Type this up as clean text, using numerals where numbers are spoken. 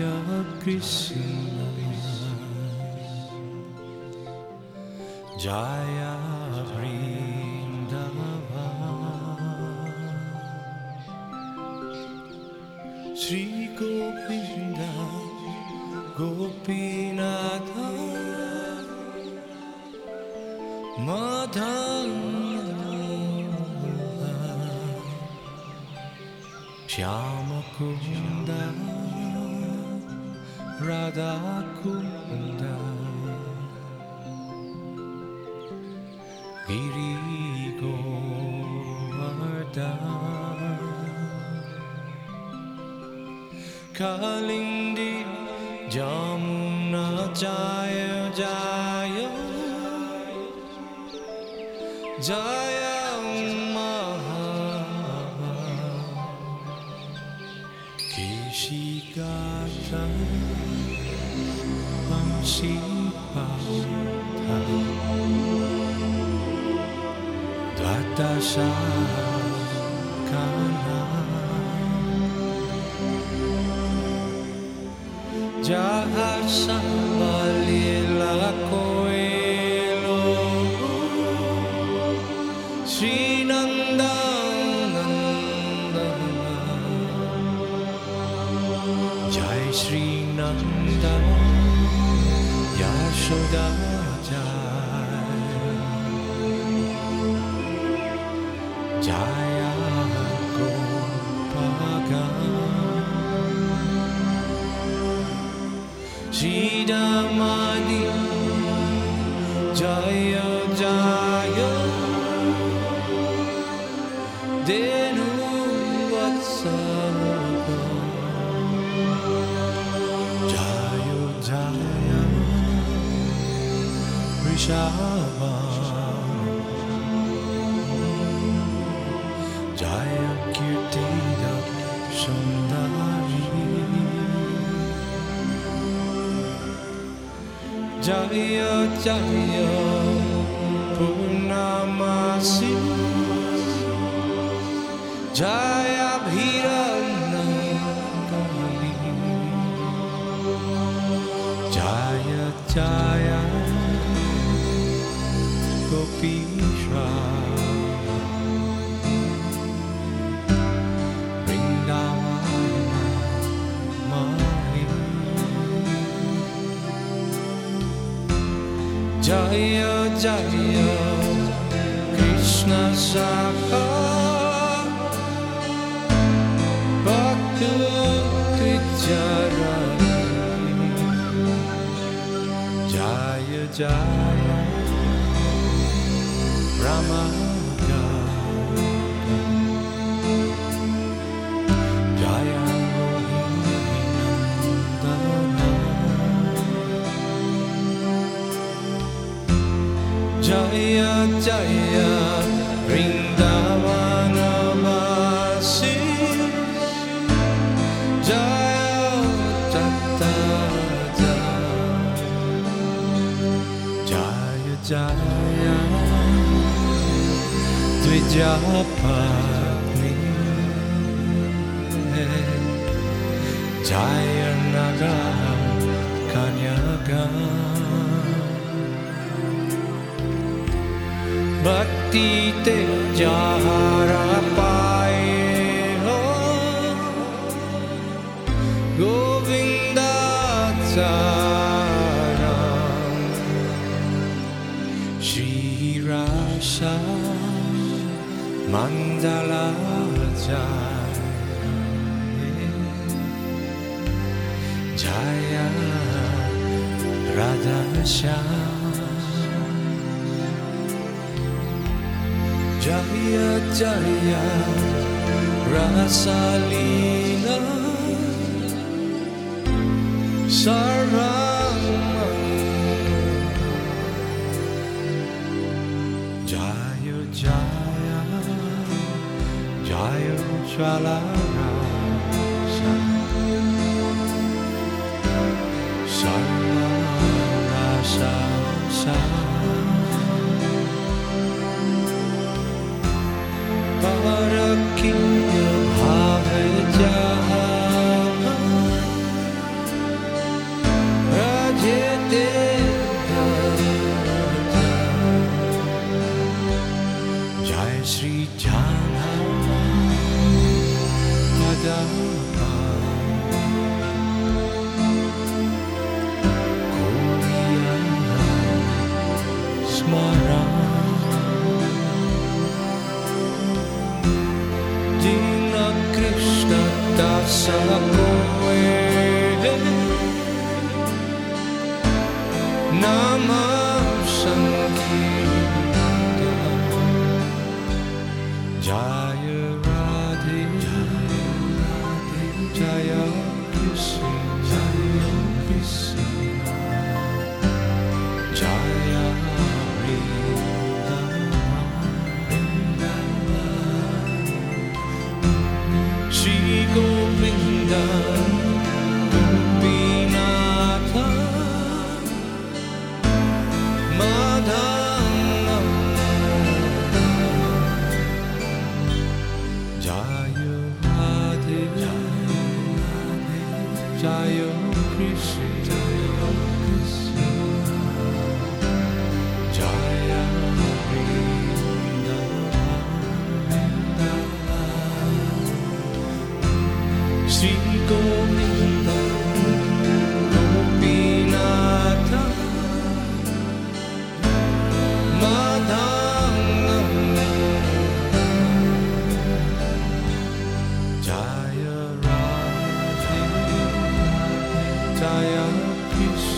Krishna Jaya Vrindavan Shri Gopinda Gopinatha Madhava Shyama Kunda Radha Kunda Giri Govardhan Kalindi Jamuna Jaya Jaya Jaya Maha Keshikata Amsipata Dvatashakana Jahasamalila Koelo Sri Nandanandana Jai Sri Nanda Yashoda Jai Jaya Gopaka Shridamani Jaya Jaya Denu Vatsaka Jaya Jaya Rishabha Jaya Kirtida Sundari Jaya Jaya Purnamasi Jaya Bhiranakali Jaya Jaya Gopishra Jaya Jaya Krishna Sakha Bhakti Trijara Jaya Jaya Rama Jaya Jaya Jaya Vrindavana Vasi Jaya Tattva Jaya Jaya Dvijapatni Jaya Naga Kanyaga Bhakti te jahara paaye ho Govinda Saram Shri Rasa Mandala Jaya Radha Shyam Jaya Jaya Rasa Leela Sarvamangala Jaya Jaya Jaya Ujjvala Rasa Sarva Rasa Parakinya Bhava Jaha Krishna Jaya Vrindavan Sri Govinda Gopinatha Madhava Jaya Radhe Jaya Krishna